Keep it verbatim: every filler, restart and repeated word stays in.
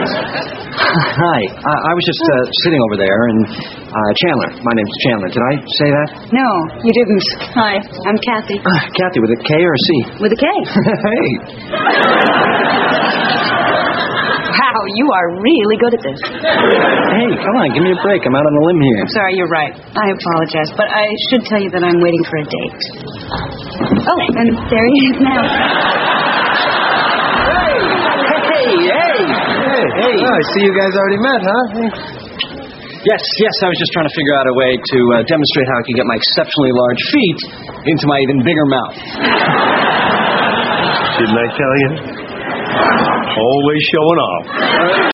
Hi. I, I was just uh, sitting over there, and uh, Chandler. My name's Chandler. Did I say that? No, you didn't. Hi, I'm Kathy. Uh, Kathy, with a K or a C? With a K. Hey. Wow, you are really good at this. Hey, come on, give me a break. I'm out on a limb here. I'm sorry, you're right. I apologize, but I should tell you that I'm waiting for a date. Oh, and there he is now. Hey, hey. Hey, hey. Oh, I see you guys already met, huh? Yes, yes, I was just trying to figure out a way to uh, demonstrate how I could get my exceptionally large feet into my even bigger mouth. Didn't I tell you? Always showing off.